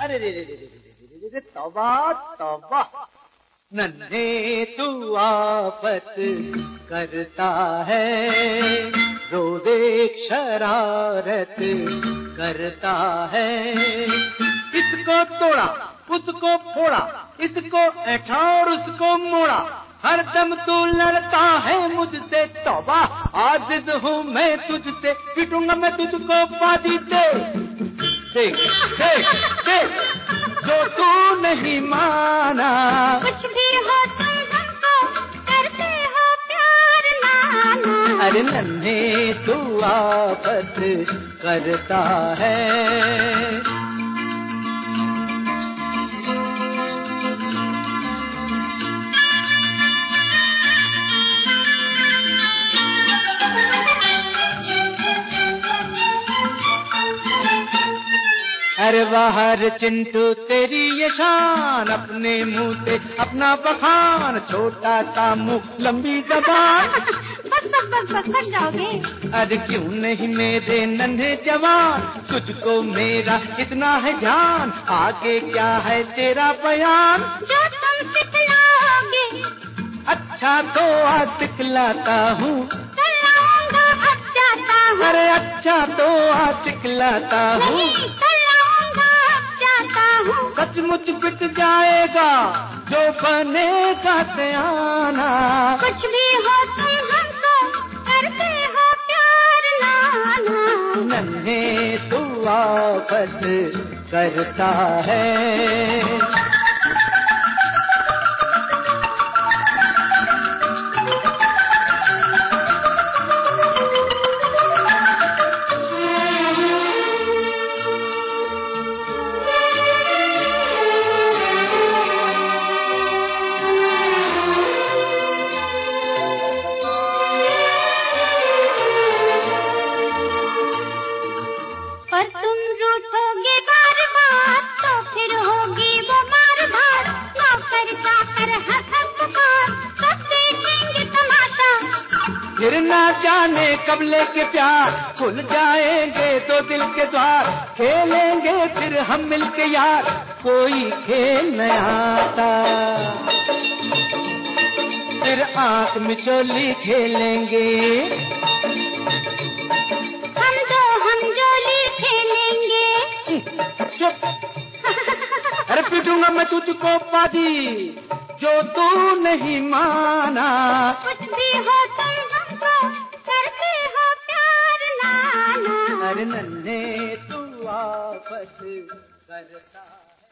अरे रे रे रे रे रे रे रे, तौबा तौबा। नन्हे तू आफत करता है, रोज एक शरारत करता है। इसको तोड़ा, उसको फोड़ा, इसको ऐठा और उसको मोड़ा, हर दम तू लड़ता है मुझसे। तौबा आजिज हूँ मैं तुझसे, पिटूंगा मैं तुझको बाजी दे। देख देख देख, जो तू नहीं माना। कुछ भी हो तुम हमको करते हो प्यार नाना। अरे नन्हे तू आफत करता है। अरे बाहर चिंटू तेरी ये शान, अपने मुंह से अपना बखान, छोटा सा मुंह लंबी जबान। बस बस बस बस बस जाओगे। अरे क्यों नहीं मेरे नन्हे जवान, तुझको मेरा इतना है ध्यान, आगे क्या है तेरा बयान। जो तुम सिखलाओगे। अच्छा तो आज सिखलाता हूँ, चलाऊंगा अब जाता हूँ। अरे अच्छा तो आज सिखलाता हूँ, नहीं चलाऊंगा अब जाता हूँ। सचमुच बिक जाएगा जो बनेगा सयाना। कुछ भी हो तुम हमको करते हो प्यार नाना। नन्हे तू आफत करता है। पर तुम रूठोगे बार बार तो फिर होगी वो मार धार। नौकर चाकर हंस हंस पुकार, सब देखेंगे तमाशा। फिर ना जाने कब लेके प्यार, खुल जाएंगे तो दिल के द्वार, खेलेंगे फिर हम मिलके यार, कोई खेल नया आता। फिर आंख मिचोली खेलेंगे, हम जोली खेलेंगे। चुप। अरे पीटूंगा मैं तुझको बाजी, जो तू नहीं माना। कुछ भी हो तुम हमको करते हो प्यार नाना। अरे नन्हे तू आफत करता